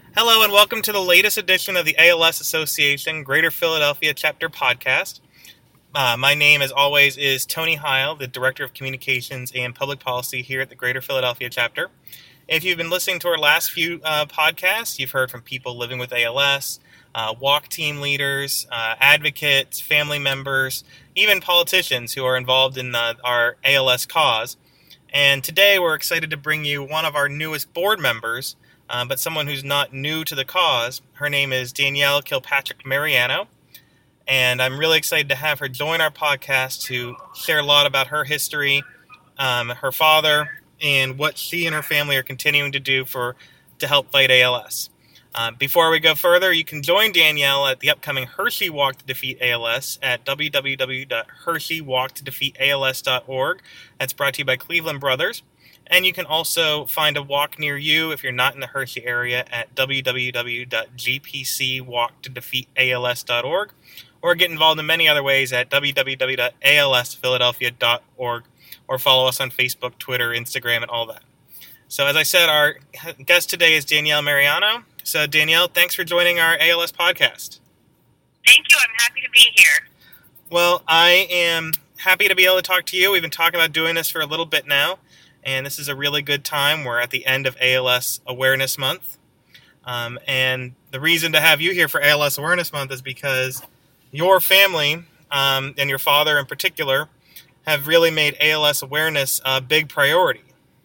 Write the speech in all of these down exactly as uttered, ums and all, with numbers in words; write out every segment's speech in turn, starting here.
Hello and welcome to the latest edition of the A L S Association Greater Philadelphia Chapter Podcast. Uh, my name, as always, is Tony Heil, the Director of Communications and Public Policy here at the Greater Philadelphia Chapter. If you've been listening to our last few uh, podcasts, you've heard from people living with A L S, uh, walk team leaders, uh, advocates, family members, even politicians who are involved in uh, our A L S cause. And today we're excited to bring you one of our newest board members, Uh, but someone who's not new to the cause. Her name is Danielle Kilpatrick Mariano, and I'm really excited to have her join our podcast to share a lot about her history, um, her father, and what she and her family are continuing to do for to help fight A L S. Uh, before we go further, you can join Danielle at the upcoming Hershey Walk to Defeat A L S at w w w dot hershey walk to defeat a l s dot org. That's brought to you by Cleveland Brothers. And you can also find a walk near you if you're not in the Hershey area at w w w dot g p c walk to defeat a l s dot org, or get involved in many other ways at w w w dot a l s philadelphia dot org, or follow us on Facebook, Twitter, Instagram, and all that. So as I said, our guest today is Danielle Mariano. So Danielle, thanks for joining our A L S podcast. Thank you. I'm happy to be here. Well, I am happy to be able to talk to you. We've been talking about doing this for a little bit now. And this is a really good time. We're at the end of A L S Awareness Month. Um, and the reason to have you here for A L S Awareness Month is because your family, um, and your father in particular, have really made A L S awareness a big priority.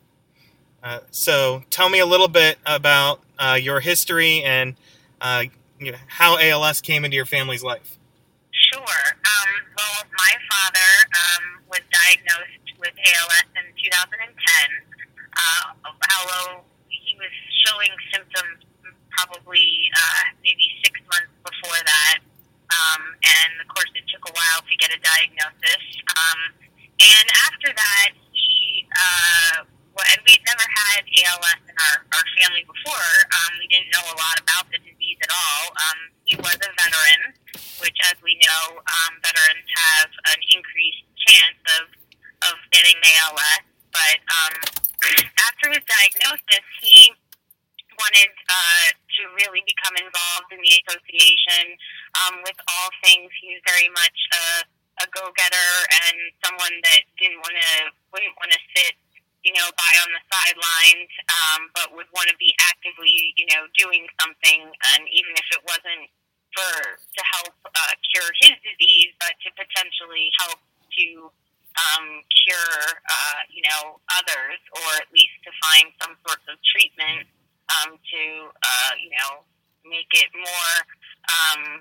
Uh, so tell me a little bit about uh, your history and uh, you know, how A L S came into your family's life. Sure. Um, well, my father um, was diagnosed with A L S in two thousand ten, uh, although he was showing symptoms probably uh, maybe six months before that, um, and of course it took a while to get a diagnosis. Um, and after that, he, uh, well, and we'd never had A L S in our, our family before. Um, we didn't know a lot about the disease at all. Um, he was a veteran, which, as we know, um, veterans have an increased chance of of getting A L S, but um, after his diagnosis, he wanted uh, to really become involved in the association um, with all things. He was very much a, a go-getter and someone that didn't want to, wouldn't want to sit, you know, by on the sidelines, um, but would want to be actively, you know, doing something, and even if it wasn't for to help uh, cure his disease, but to potentially help to Um, cure, uh, you know, others, or at least to find some sorts of treatment um, to, uh, you know, make it more, um,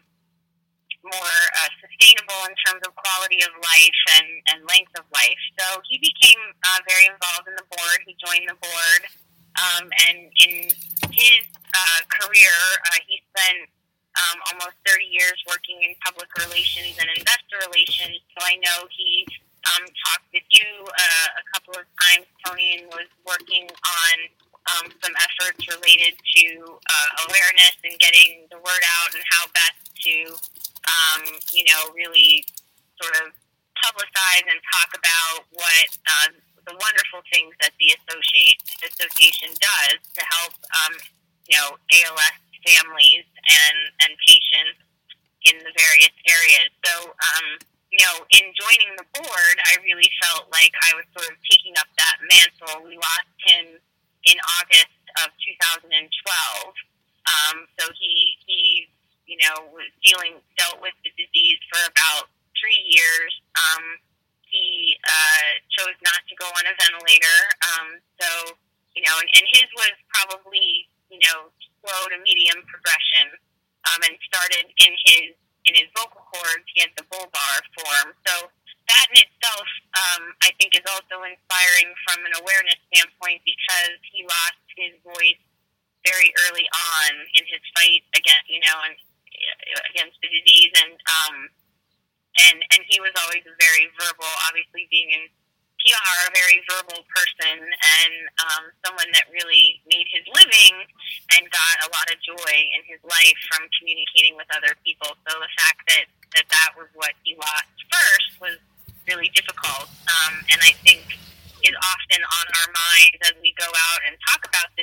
more uh, sustainable in terms of quality of life and, and length of life. So he became uh, very involved in the board. He joined the board, um, and in his uh, career, uh, he spent um, almost thirty years working in public relations and investor relations. So I know he Um, talked with you uh, a couple of times, Tony, and was working on um, some efforts related to uh, awareness and getting the word out and how best to, um, you know, really sort of publicize and talk about what uh, the wonderful things that the associate, association does to help, um, you know, A L S families and, and patients in the various areas. So, um, you know, in joining the board, I really felt like I was sort of taking up that mantle. We lost him in August of two thousand twelve. Um, so he, he, you know, was dealing, dealt with the disease for about three years. Um, he uh, chose not to go on a ventilator. Um, so, you know, and, and his was probably, you know, slow to medium progression, um, and started in his in his vocal cords. He had the bulbar form. So that in itself, um, I think, is also inspiring from an awareness standpoint, because he lost his voice very early on in his fight against, you know, and against the disease, and um, and and he was always a very verbal, obviously being in P R, a very verbal person, and um, someone that really made his living and got a lot of joy in his life from communicating with other people. So the fact that that, that was what he lost first was really difficult, um, and I think is often on our minds as we go out and talk about this disease.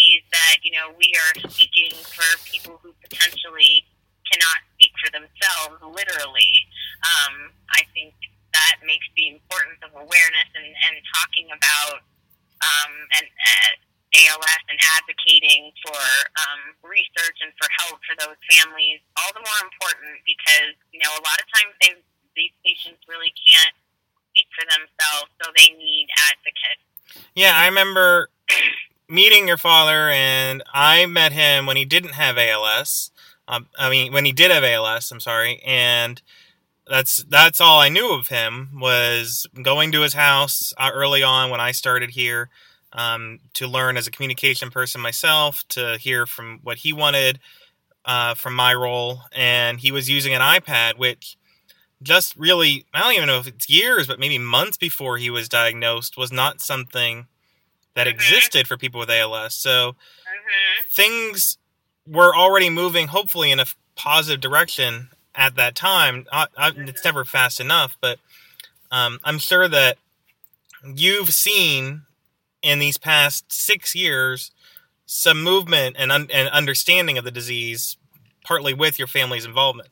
disease that, you know, we are speaking for people who potentially cannot speak for themselves, literally. Um, I think that makes the importance of awareness and, and talking about um, and, uh, A L S and advocating for um, research and for help for those families all the more important, because, you know, a lot of times they, these patients really can't speak for themselves, so they need advocates. Yeah, I remember meeting your father, and I met him when he didn't have A L S. Um, I mean, when he did have A L S, I'm sorry, and that's that's all I knew of him, was going to his house uh, early on when I started here, um, to learn as a communication person myself, to hear from what he wanted uh, from my role, and he was using an iPad, which just really, I don't even know if it's years, but maybe months before he was diagnosed, was not something that Mm-hmm. existed for people with A L S. So Mm-hmm. things were already moving, hopefully, in a positive direction at that time. I, I, Mm-hmm. It's never fast enough, but um, I'm sure that you've seen in these past six years some movement and, un- and understanding of the disease, partly with your family's involvement.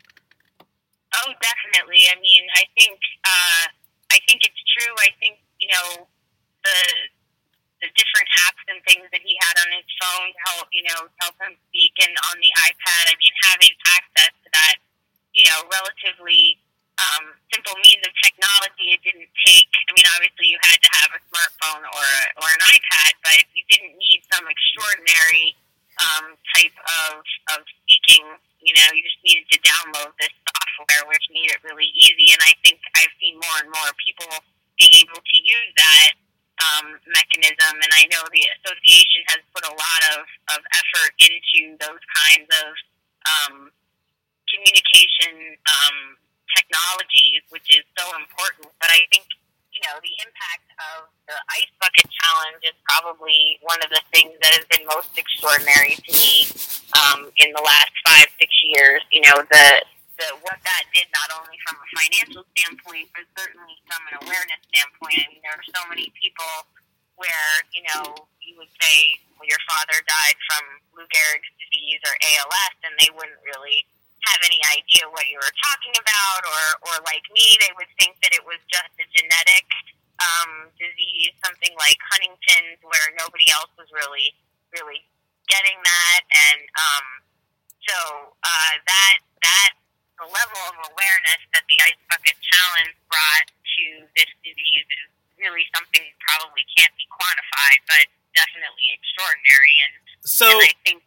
Oh, definitely. I mean, I think uh, I think it's true. I think, you know, the the different apps and things that he had on his phone to help, you know, help him speak, and on the iPad, I mean, having access to that, you know, relatively um, simple means of technology. It didn't take, I mean, obviously you had to have a smartphone or a, or an iPad, but you didn't need some extraordinary um, type of, of speaking. You know, you just needed to download this software, which made it really easy. And I think I've seen more and more people being able to use that um, mechanism. And I know the association has put a lot of, of effort into those kinds of um, communication um, technologies, which is so important. But I think, you know, the impact of the Ice Bucket Challenge is probably one of the things that has been most extraordinary to me um, in the last five, six years. You know, the, the what that did, not only from a financial standpoint, but certainly from an awareness standpoint. I mean, there are so many people where, you know, you would say, well, your father died from Lou Gehrig's disease or A L S, and they wouldn't really have any idea what you were talking about, or, or like me, they would think that it was just a genetic um, disease, something like Huntington's, where nobody else was really, really getting that. And um, so uh, that that the level of awareness that the Ice Bucket Challenge brought to this disease is really something that probably can't be quantified, but definitely extraordinary. And So and I think.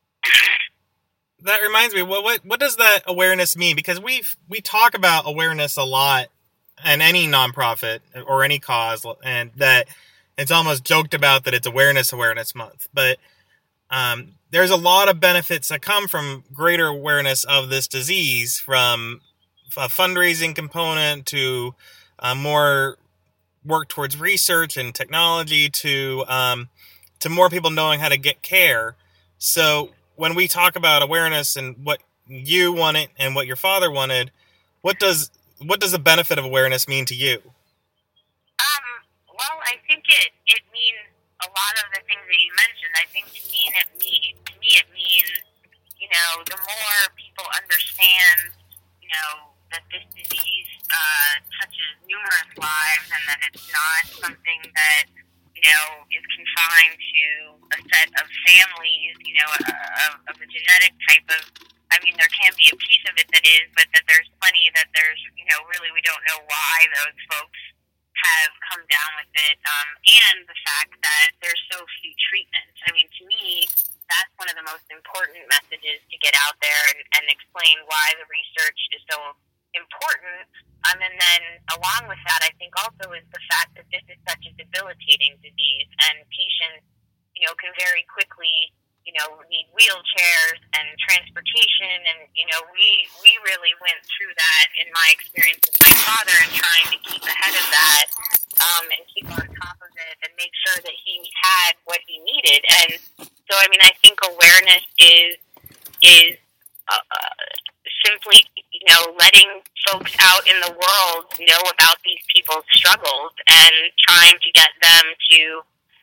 that reminds me, what what what does that awareness mean? Because we we talk about awareness a lot in any nonprofit or any cause, and that it's almost joked about that it's Awareness Awareness Month. But um, there's a lot of benefits that come from greater awareness of this disease, from a fundraising component to uh, more work towards research and technology to um, to more people knowing how to get care. So when we talk about awareness and what you wanted and what your father wanted, what does what does the benefit of awareness mean to you? Um, well, I think it, it means a lot of the things that you mentioned. I think to me it mean to me it means, you know, the more people understand, you know, that this disease uh, touches numerous lives, and that it's not something that, you know, is confined to a set of families, you know, of, of a genetic type of, I mean, there can be a piece of it that is, but that there's plenty that there's, you know, really we don't know why those folks have come down with it, um, and the fact that there's so few treatments. I mean, to me, that's one of the most important messages to get out there and, and explain why the research is so important. Um, and then along with that, I think also is the fact that this is such a debilitating disease, and patients, you know, can very quickly, you know, need wheelchairs and transportation. And, you know, we, we really went through that in my experience with my father, and trying to keep ahead of that, um, and keep on top of it and make sure that he had what he needed. And so, I mean, I think awareness is, is, uh, simply, you know, letting folks out in the world know about these people's struggles, and trying to get them to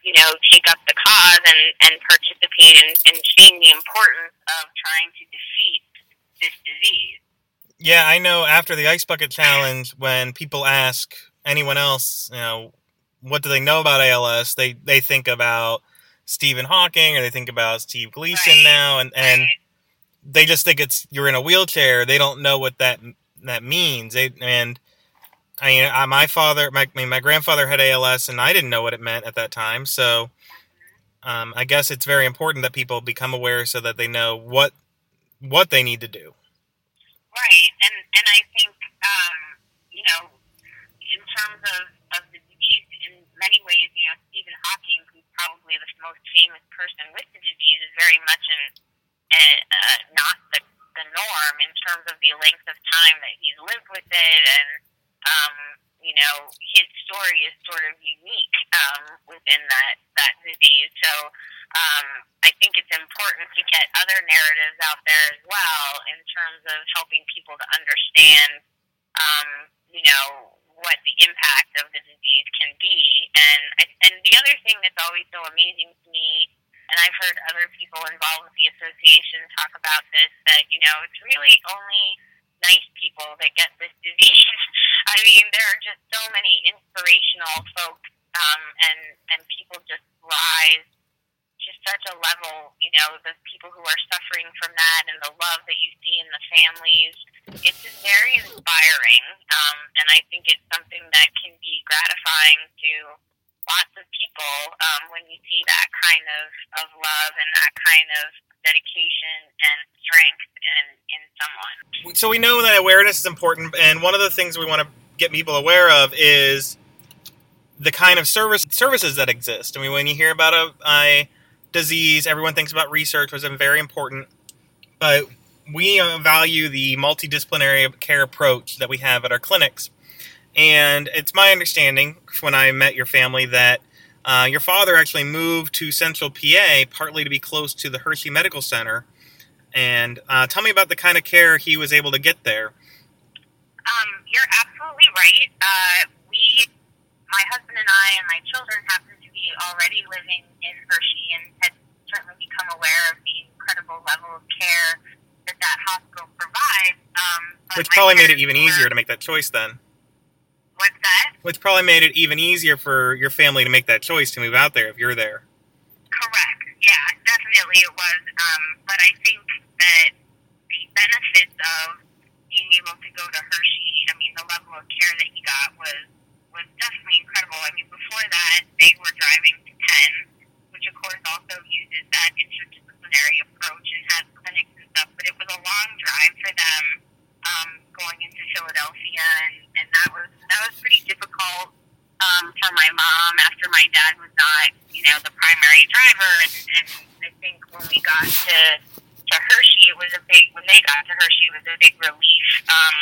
you know, take up the cause and, and participate in, in seeing the importance of trying to defeat this disease. Yeah, I know after the Ice Bucket Challenge, when people ask anyone else, you know, what do they know about A L S, they, they think about Stephen Hawking, or they think about Steve Gleason Right. now, and, and Right. they just think it's you're in a wheelchair. They don't know what that that means. They, and I mean, I, my father, my I mean, my grandfather had A L S, and I didn't know what it meant at that time. So um, I guess it's very important that people become aware so that they know what what they need to do. Right, and and I think um, you know, in terms of, of the disease, in many ways, you know, Stephen Hawking, who's probably the most famous person with the disease, is very much in uh, uh, not the the norm in terms of the length of time that he's lived with it, and um, you know, his story is sort of unique um, within that that disease. So. Um, I think it's important to get other narratives out there as well in terms of helping people to understand, um, you know, what the impact of the disease can be. And and the other thing that's always so amazing to me, and I've heard other people involved with the association talk about this, that, you know, it's really only nice people that get this disease. I mean, there are just so many inspirational folks, um, and, and people just rise to such a level, you know, the people who are suffering from that and the love that you see in the families. It's just very inspiring, um, and I think it's something that can be gratifying to lots of people um, when you see that kind of, of love and that kind of dedication and strength in, in someone. So we know that awareness is important, and one of the things we want to get people aware of is the kind of service services that exist. I mean, when you hear about a, a disease, everyone thinks about research, which is very important, but we uh, value the multidisciplinary care approach that we have at our clinics. And it's my understanding, when I met your family, that uh, your father actually moved to Central P A partly to be close to the Hershey Medical Center. And uh, tell me about the kind of care he was able to get there. Um, you're absolutely right. Uh, we, my husband and I and my children happen to be already living in Hershey and had certainly become aware of the incredible level of care that that hospital provides. Um, Which probably made it even were, easier to make that choice then. What's that? Which probably made it even easier for your family to make that choice to move out there if you're there. Correct. Yeah, definitely it was. Um, but I think that the benefits of being able to go to Hershey, I mean, the level of care that he got was was definitely incredible. I mean, before that, they were driving to Penn, which of course also uses that interdisciplinary approach and has clinics and stuff, but it was a long drive for them um, going into Philadelphia, and, and that was that was pretty difficult um, for my mom after my dad was not, you know, the primary driver, and, and I think when we got to to Hershey, it was a big, when they got to Hershey, it was a big relief um,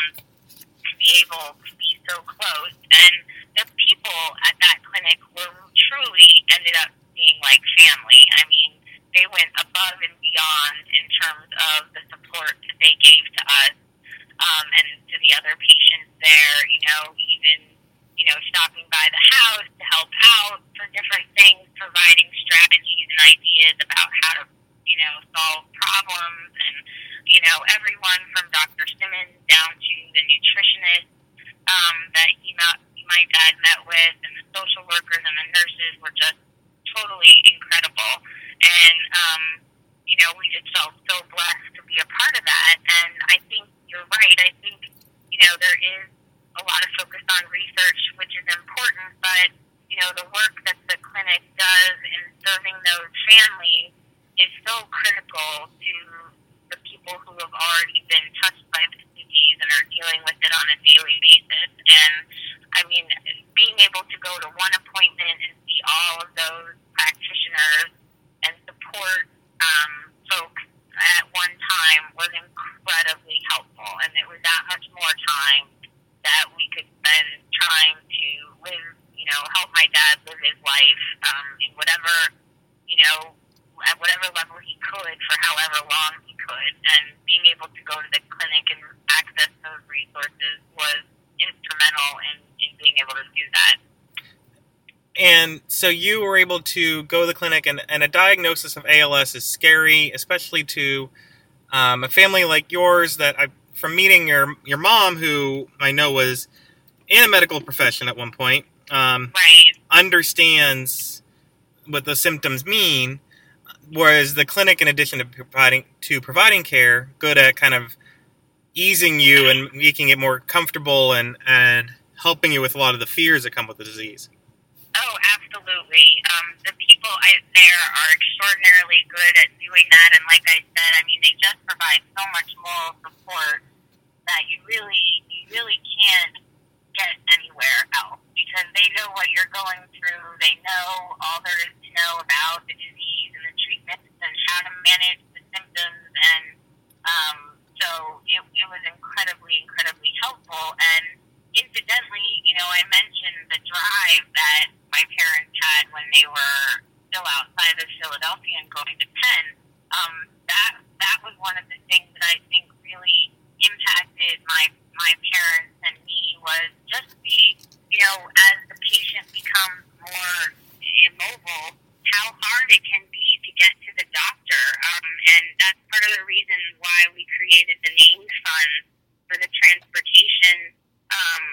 to be able to be so close, and the people at that clinic were truly ended up being like family. I mean, they went above and beyond in terms of the support that they gave to us um, and to the other patients there, you know, even, you know, stopping by the house to help out for different things, providing strategies and ideas about how to, you know, solve problems, and, you know, everyone from Doctor Simmons down to the nutritionist um, that he met, my dad met with, and the social workers and the nurses were just totally incredible. And, um, you know, we just felt so blessed to be a part of that. And I think you're right. I think, you know, there is a lot of focus on research, which is important, but, you know, the work that the clinic does in serving those families is so critical to the people who have already been touched by this disease and are dealing with it on a daily basis. And, I mean, being able to go to one appointment and see all of those practitioners and support um, folks at one time was incredibly helpful. And it was that much more time that we could spend trying to live, you know, help my dad live his life um, in whatever, you know, at whatever level he could for however long he could. And being able to go to the clinic and access those resources was instrumental in, in being able to do that. And so you were able to go to the clinic, and, and a diagnosis of A L S is scary, especially to um, a family like yours that I, from meeting your your mom, who I know was in a medical profession at one point, um, Right. understands what the symptoms mean, whereas the clinic, in addition to providing to providing care, good at kind of easing you and making it more comfortable and, and helping you with a lot of the fears that come with the disease. Oh, absolutely. Um, the people I, there are extraordinarily good at doing that, and like I said, I mean, they just provide so much moral support that you really, you really can't get anywhere else, because they know what you're going through. They know all there is to know about the disease and the treatments and how to manage the symptoms, and um, so it, it was incredibly, incredibly helpful. And incidentally, you know, I mentioned the drive that my parents had when they were still outside of Philadelphia and going to Penn. Um, that that was one of the things that I think really impacted my my parents and me, was just the, you know, as the patient becomes more immobile, how hard it can be to get to the doctor. Um, and that's part of the reason why we created the named fund for the transportation um,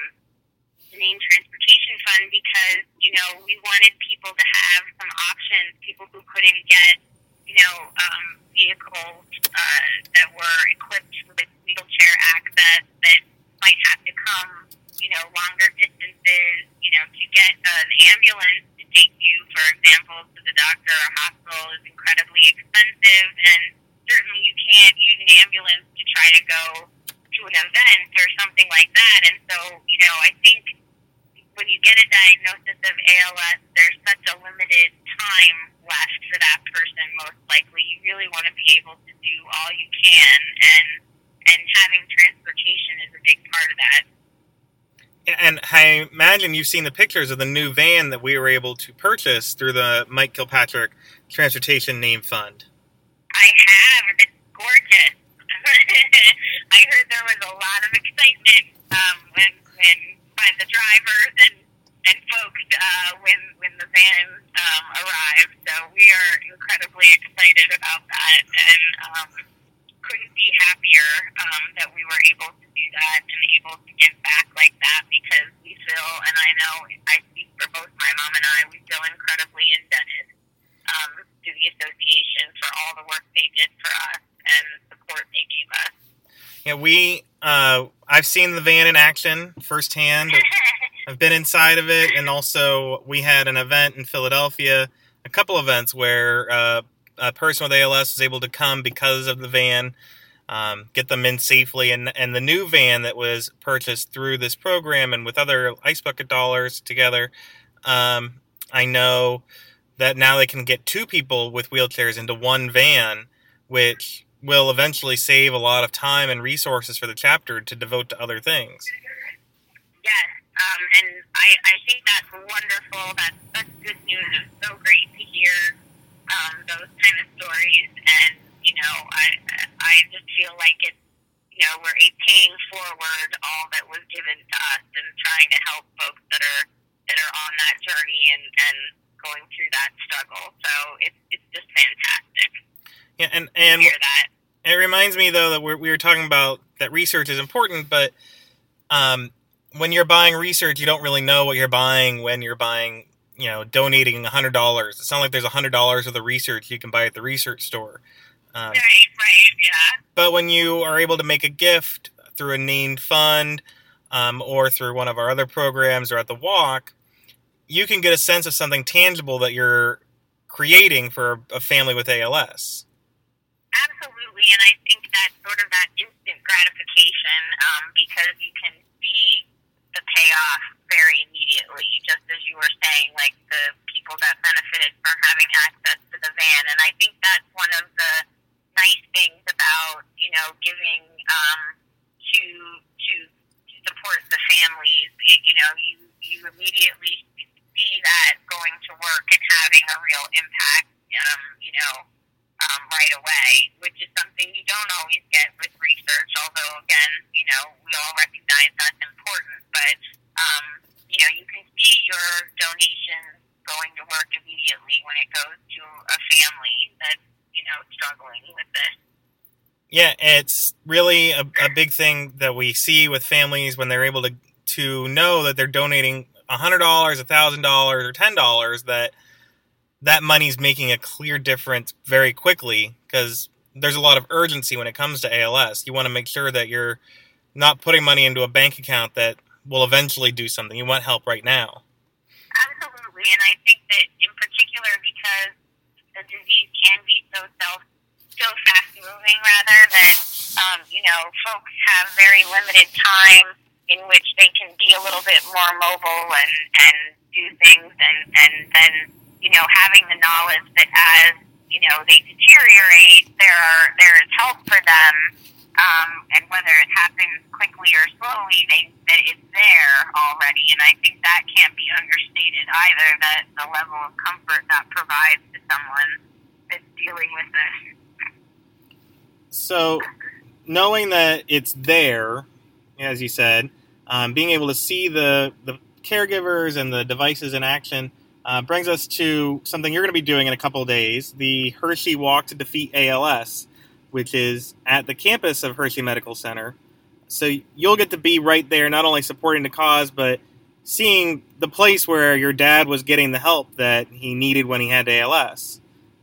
named transportation fund, because, you know, we wanted people to have some options, people who couldn't get, you know, um, vehicles uh, that were equipped with wheelchair access, that might have to come, you know, longer distances, you know, to get an ambulance to take you, for example, to the doctor or hospital is incredibly expensive, and certainly you can't use an ambulance to try to go to an event or something like that. And so, you know, I think when you get a diagnosis of A L S, there's such a limited time left for that person, most likely. You really want to be able to do all you can, and and having transportation is a big part of that. And I imagine you've seen the pictures of the new van that we were able to purchase through the Mike Kilpatrick Transportation Name Fund. I have. It's gorgeous. I heard there was a lot of excitement um, when, when by the drivers and and folks uh, when when the van um, arrived. So we are incredibly excited about that, and um, couldn't be happier um, that we were able to do that and able to give back like that, because we feel, and I know I speak for both my mom and I, we feel incredibly indebted um, to the association for all the work they did for us and support they gave us. Yeah, we, uh, I've seen the van in action firsthand. I've been inside of it, and also we had an event in Philadelphia, a couple events where uh, a person with A L S was able to come because of the van, um, get them in safely, and and the new van that was purchased through this program and with other Ice Bucket dollars together, um, I know that now they can get two people with wheelchairs into one van, which will eventually save a lot of time and resources for the chapter to devote to other things. Yes, um, and I, I think that's wonderful. That's, that's good news. It's so great to hear um, those kind of stories, and, you know, I I just feel like it's, you know, we're a paying forward all that was given to us and trying to help folks that are that are on that journey and, and going through that struggle. So it's it's just fantastic. Yeah, and and to hear that. It reminds me though that we're, we were talking about that research is important, but um, when you're buying research, you don't really know what you're buying when you're buying, you know, donating a hundred dollars. It's not like there's a hundred dollars of the research you can buy at the research store. Um, right, right, yeah. But when you are able to make a gift through a named fund, um, or through one of our other programs or at the walk, you can get a sense of something tangible that you're creating for a family with A L S. Absolutely, and I think that's sort of that instant gratification, um, because you can see the payoff very immediately, just as you were saying, like the people that benefited from having access to the van. And I think that's one of the nice things about, you know, giving um, to to support the families. It, you know, you, you immediately see that going to work and having a real impact, um, you know, um, right away, which is something you don't always get with research, although, again, you know, we all recognize that's important. But, um, you know, you can see your donations Yeah, it's really a, a big thing that we see with families when they're able to to know that they're donating one hundred dollars, one thousand dollars, or ten dollars, that that money's making a clear difference very quickly, because there's a lot of urgency when it comes to A L S. You want to make sure that you're not putting money into a bank account that will eventually do something. You want help right now. Absolutely, and I think that in particular because the disease can be so self, so fast moving, rather that um, you know folks have very limited time in which they can be a little bit more mobile and and do things, and and then you know having the knowledge that as you know they deteriorate, there are there is help for them, um, and whether it happens quickly or slowly, they that it's there already, and I think that can't be understated either. That the level of comfort that provides to someone that's dealing with this. So, knowing that it's there, as you said, um, being able to see the, the caregivers and the devices in action uh, brings us to something you're going to be doing in a couple of days, the Hershey Walk to Defeat A L S, which is at the campus of Hershey Medical Center. So you'll get to be right there, not only supporting the cause, but seeing the place where your dad was getting the help that he needed when he had A L S.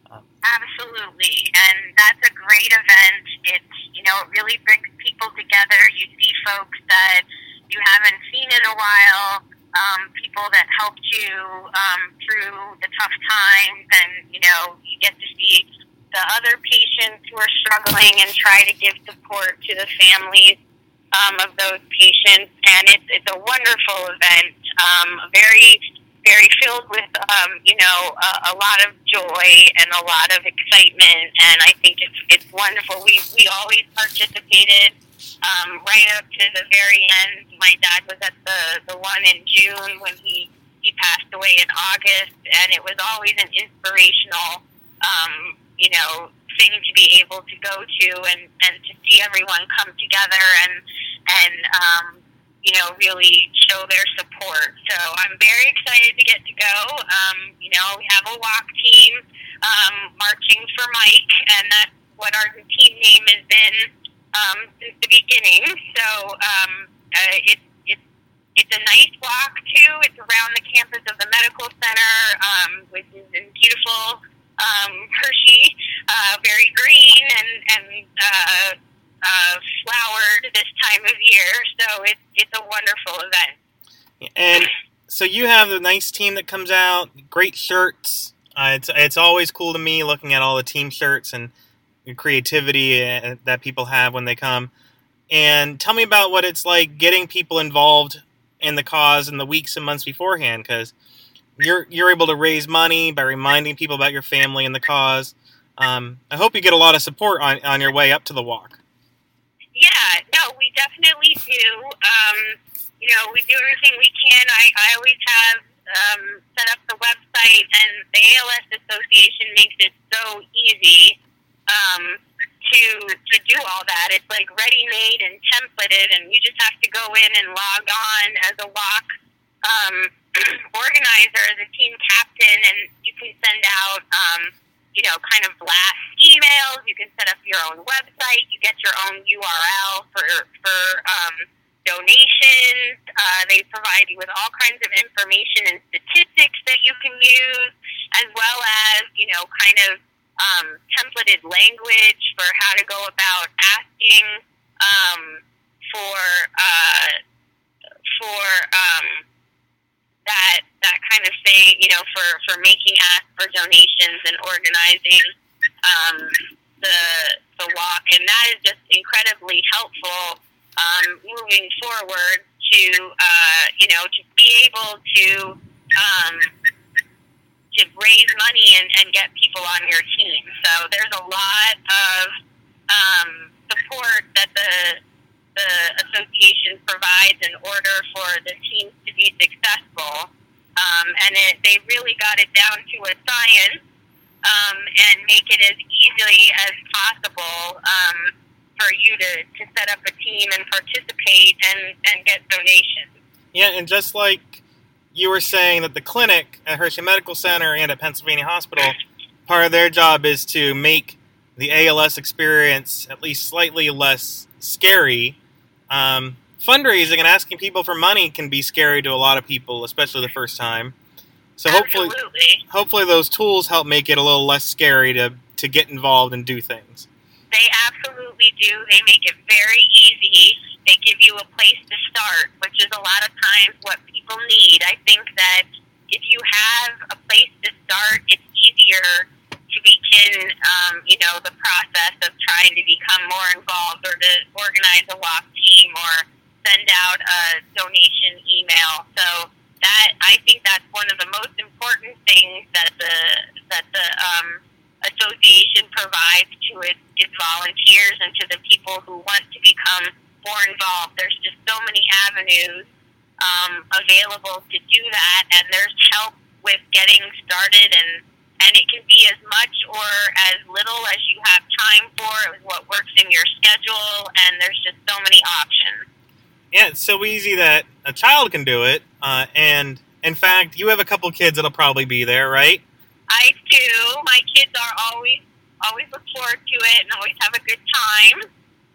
Absolutely, and that's a great event. It's, you know, it really brings people together. You see folks that you haven't seen in a while, um, people that helped you um, through the tough times, and, you know, you get to see the other patients who are struggling and try to give support to the families um, of those patients, and it's, it's a wonderful event, um, very very filled with, um, you know, a, a lot of joy and a lot of excitement, and I think it's it's wonderful. We we always participated um, right up to the very end. My dad was at the, the one in June when he, he passed away in August, and it was always an inspirational, um, you know, thing to be able to go to and, and to see everyone come together and, and um, you know, really show their support. So I'm very excited to get to go. Um, you know, we have a walk team um, marching for Mike, and that's what our team name has been um, since the beginning. So um, uh, it's it's it's a nice walk too. It's around the campus of the medical center, um, which is in beautiful um, Hershey, uh, very green and and. Uh, Uh, flowered this time of year, so it's it's a wonderful event. And so you have a nice team that comes out, great shirts. Uh, it's it's always cool to me looking at all the team shirts and the creativity uh, that people have when they come. And tell me about what it's like getting people involved in the cause in the weeks and months beforehand, because you're you're able to raise money by reminding people about your family and the cause. Um, I hope you get a lot of support on, on your way up to the walk. Yeah, no, we definitely do. Um, you know, we do everything we can. I, I always have um, set up the website, and the A L S Association makes it so easy um, to to do all that. It's like ready-made and templated, and you just have to go in and log on as a walk um, organizer, as a team captain, and you can send out um, you know, kind of blast emails. You can set up your own website. You get your own U R L for for um, donations. Uh, they provide you with all kinds of information and statistics that you can use, as well as, you know, kind of um, templated language for how to go about asking um, for uh, for um, that that kind of thing, you know, for, for making asks for donations and organizing um, the the walk, and that is just incredibly helpful um, moving forward to uh, you know to be able to um, to raise money and, and get people on your team. So there's a lot of um, support that the the association provides in order for the teams to be successful. Um, and it, they really got it down to a science um, and make it as easily as possible um, for you to, to set up a team and participate and, and get donations. Yeah, and just like you were saying that the clinic at Hershey Medical Center and at Pennsylvania Hospital, part of their job is to make the A L S experience at least slightly less scary. Um, fundraising and asking people for money can be scary to a lot of people, especially the first time. So hopefully, Absolutely. hopefully those tools help make it a little less scary to, to get involved and do things. They absolutely do. They make it very easy. They give you a place to start, which is a lot of times what people need. I think that if you have a place to start, it's easier to begin, um, you know, the process of trying to become more involved or to organize a walk team or send out a donation email. So that, I think that's one of the most important things that the that the um, association provides to its, its volunteers and to the people who want to become more involved. There's just so many avenues um, available to do that, and there's help with getting started, and and it can be as much or as little as you have time for, what works in your schedule, and there's just so many options. Yeah, it's so easy that a child can do it, uh, and in fact, you have a couple kids that'll probably be there, right? I do. My kids are always always look forward to it and always have a good time.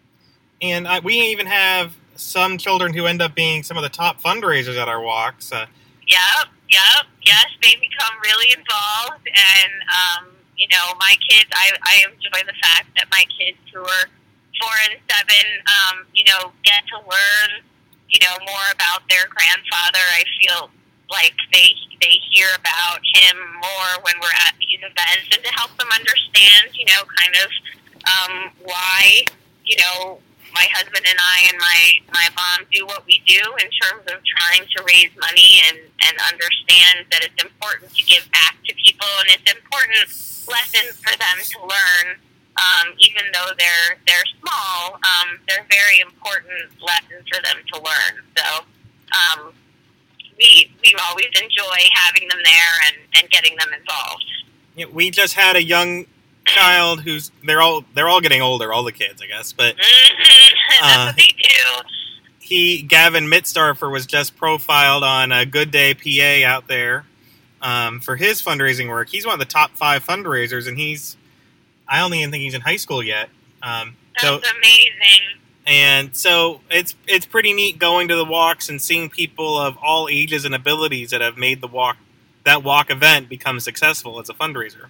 And uh, we even have some children who end up being some of the top fundraisers at our walks. Uh, Yep, yep, yes, they become really involved, and, um, you know, my kids, I, I enjoy the fact that my kids who are four and seven, um, you know, get to learn, you know, more about their grandfather. I feel like they they hear about him more when we're at these events, and to help them understand, you know, kind of um, why, you know, my husband and I and my, my mom do what we do in terms of trying to raise money and, and understand that it's important to give back to people, and it's important lessons for them to learn, um, even though they're they're small. Um, they're very important lessons for them to learn. So um, we we always enjoy having them there and, and getting them involved. Yeah, we just had a young child who's they're all they're all getting older, all the kids, I guess. But mm-hmm. That's uh, what they do. He Gavin Mittstarfer was just profiled on a Good Day P A out there um, for his fundraising work. He's one of the top five fundraisers, and he's I don't even think he's in high school yet. Um, That's so, amazing. And so it's it's pretty neat going to the walks and seeing people of all ages and abilities that have made the walk that walk event become successful as a fundraiser.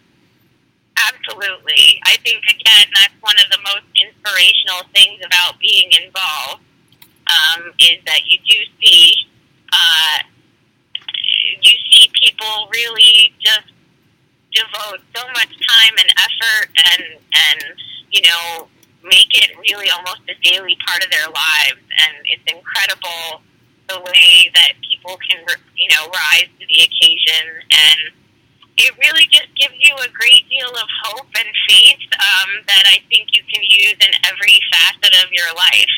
Absolutely. I think, again, that's one of the most inspirational things about being involved, um, is that you do see, uh, you see people really just devote so much time and effort and, and, you know, make it really almost a daily part of their lives. And it's incredible the way that people can, you know, rise to the occasion, and it really just gives you a great deal of hope and faith um, that I think you can use in every facet of your life.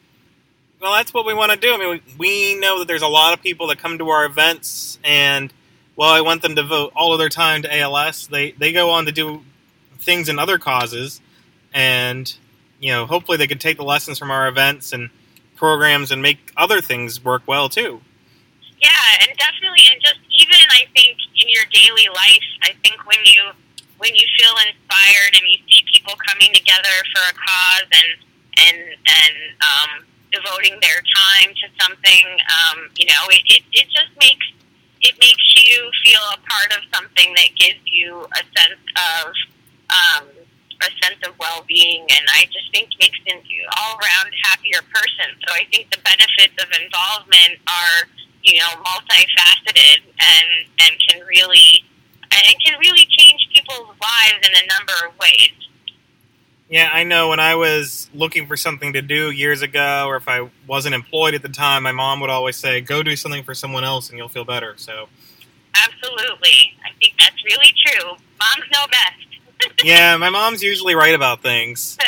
Well, that's what we want to do. I mean, we know that there's a lot of people that come to our events, and, well, I want them to devote all of their time to A L S. They they go on to do things in other causes, and, you know, hopefully they could take the lessons from our events and programs and make other things work well, too. Yeah, and definitely, and just even, I think, in your daily life, I think when you when you feel inspired and you see people coming together for a cause and and and um, devoting their time to something, um, you know, it, it, it just makes it makes you feel a part of something that gives you a sense of um, a sense of well-being, and I just think makes you an all-around happier person. So I think the benefits of involvement are, you know, multifaceted and, and can really and it can really change people's lives in a number of ways. Yeah, I know when I was looking for something to do years ago, or if I wasn't employed at the time, my mom would always say, go do something for someone else and you'll feel better. So, absolutely. I think that's really true. Moms know best. Yeah, my mom's usually right about things.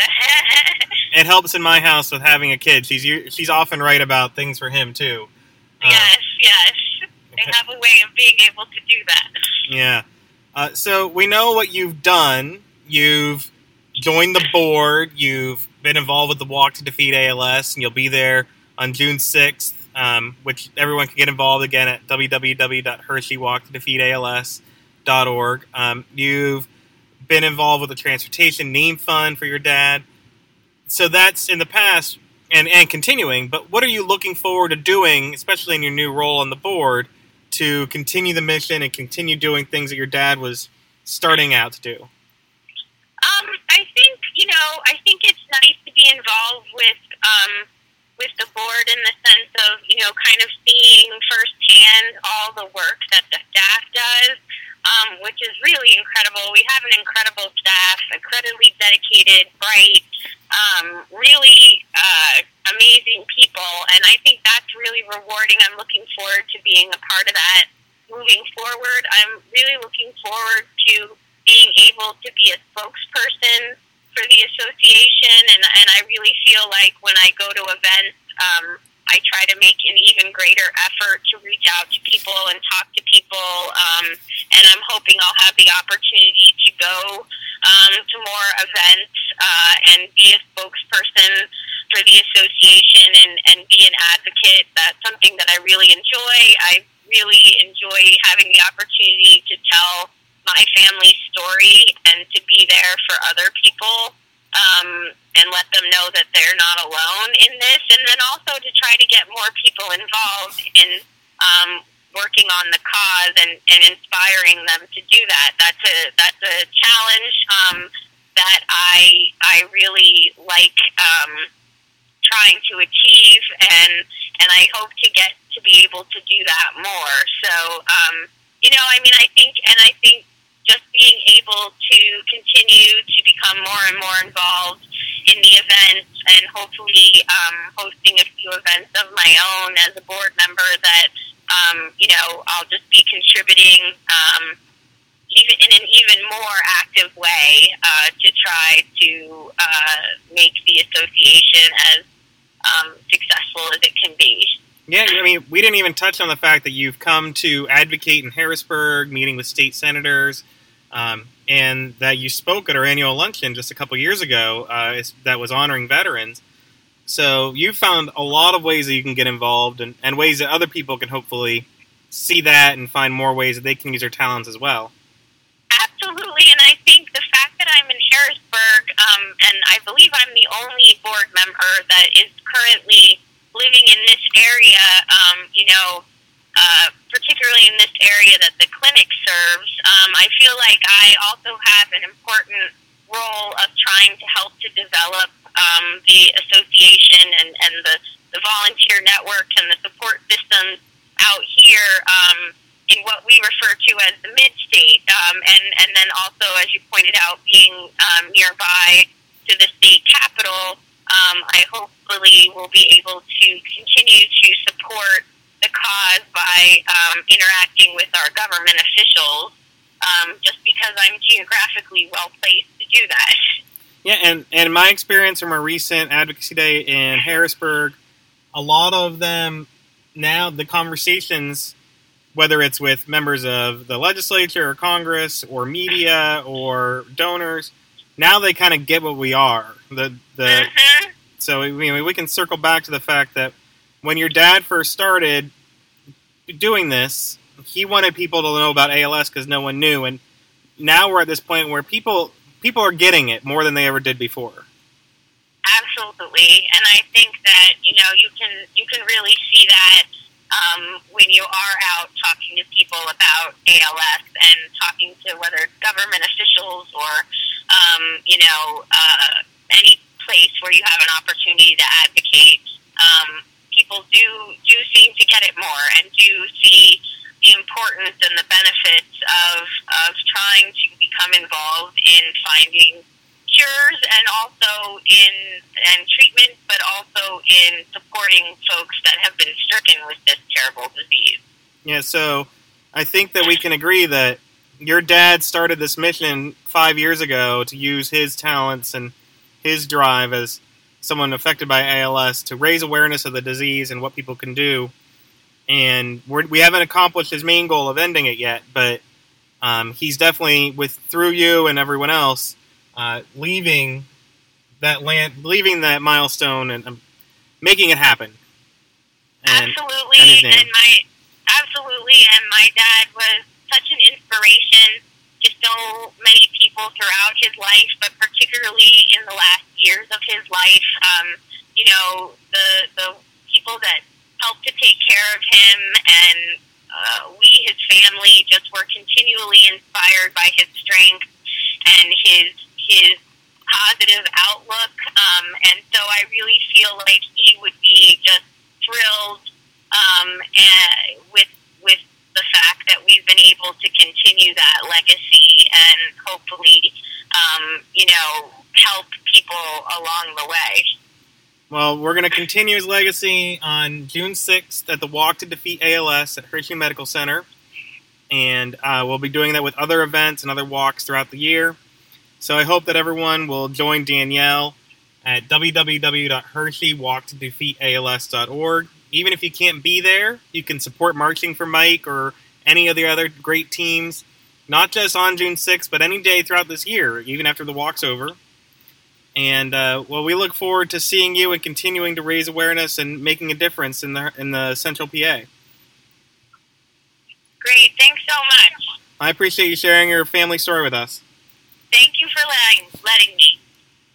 It helps in my house with having a kid. She's she's often right about things for him, too. Yes, uh, yes. They have a way of being able to do that. Yeah. Uh, so we know what you've done. You've joined the board. You've been involved with the Walk to Defeat A L S, and you'll be there on June sixth, um, which everyone can get involved again at w w w dot hershey walk to defeat a l s dot org. Um, you've been involved with the Transportation Name Fund for your dad. So that's in the past and, and continuing, but what are you looking forward to doing, especially in your new role on the board, to continue the mission and continue doing things that your dad was starting out to do? Um, I think, you know, I think it's nice to be involved with um, with the board in the sense of, you know, kind of seeing firsthand all the work that the staff does, um, which is really incredible. We have an incredible staff, incredibly dedicated, bright, um, really uh, amazing people, and I think that's really rewarding. I'm looking forward to being a part of that moving forward. I'm really looking forward to being able to be a spokesperson for the association, and, and I really feel like when I go to events, um, I try to make an even greater effort to reach out to people and talk to people, um, and I'm hoping I'll have the opportunity to go um, to more events uh, and be a spokesperson for the association and, and be an advocate. That's something that I really enjoy. I really enjoy having the opportunity to tell my family's story and to be there for other people um, and let them know that they're not alone in this, and then also to try to get more people involved in um, working on the cause and, and inspiring them to do that. That's a that's a challenge um, that I I really like um, trying to achieve, and and I hope to get to be able to do that more. So um, you know, I mean, I think and I think. Just being able to continue to become more and more involved in the events and hopefully um, hosting a few events of my own as a board member that, um, you know, I'll just be contributing um, even in an even more active way uh, to try to uh, make the association as um, successful as it can be. Yeah, I mean, we didn't even touch on the fact that you've come to advocate in Harrisburg, meeting with state senators, um, and that you spoke at our annual luncheon just a couple years ago uh, that was honoring veterans. So you found a lot of ways that you can get involved and, and ways that other people can hopefully see that and find more ways that they can use their talents as well. Absolutely, and I think the fact that I'm in Harrisburg, um, and I believe I'm the only board member that is currently living in this area, um, you know, uh, particularly in this area that the clinic serves, um, I feel like I also have an important role of trying to help to develop um, the association and, and the, the volunteer network and the support systems out here um, in what we refer to as the mid-state, um, and, and then also, as you pointed out, being um, nearby to the state capital, um, I hopefully will be able to continue to support the cause by um, interacting with our government officials, um, just because I'm geographically well-placed to do that. Yeah, and, and in my experience from a recent advocacy day in Harrisburg, a lot of them now, the conversations, whether it's with members of the legislature or Congress or media or donors, now they kind of get what we are. The the Mm-hmm. So I mean, we can circle back to the fact that when your dad first started doing this, he wanted people to know about A L S because no one knew, and now we're at this point where people people are getting it more than they ever did before. Absolutely, and I think that you know you can you can really see that um, when you are out talking to people about A L S and talking to whether it's government officials or um, you know uh, any place where you have an opportunity to advocate. Um, people do do seem to get it more and do see the importance and the benefits of of trying to become involved in finding cures and also in and treatment, but also in supporting folks that have been stricken with this terrible disease. Yeah, so I think that we can agree that your dad started this mission five years ago to use his talents and his drive as someone affected by A L S to raise awareness of the disease and what people can do. And we're, we haven't accomplished his main goal of ending it yet, but um, he's definitely, with through you and everyone else, uh, leaving that land, leaving that milestone and um, making it happen. And, absolutely, and, his name. and my absolutely, and my dad was such an inspiration to so many people throughout his life, but particularly in the last years of his life. Um, you know, the the people that helped to take care of him, and uh, we, his family, just were continually inspired by his strength and his his positive outlook. Um, and so I really feel like he would be just thrilled um, and with with the fact that we've been able to continue that legacy and hopefully, um, you know, help people along the way. Well, we're going to continue his legacy on June sixth at the Walk to Defeat A L S at Hershey Medical Center. And uh, we'll be doing that with other events and other walks throughout the year. So I hope that everyone will join Danielle at w w w dot hershey walk to defeat A L S dot org. Even if you can't be there, you can support Marching for Mike or any of the other great teams, not just on June sixth, but any day throughout this year, even after the walk's over. And, uh, well, we look forward to seeing you and continuing to raise awareness and making a difference in the in the Central P A. Great. Thanks so much. I appreciate you sharing your family story with us. Thank you for letting, letting me.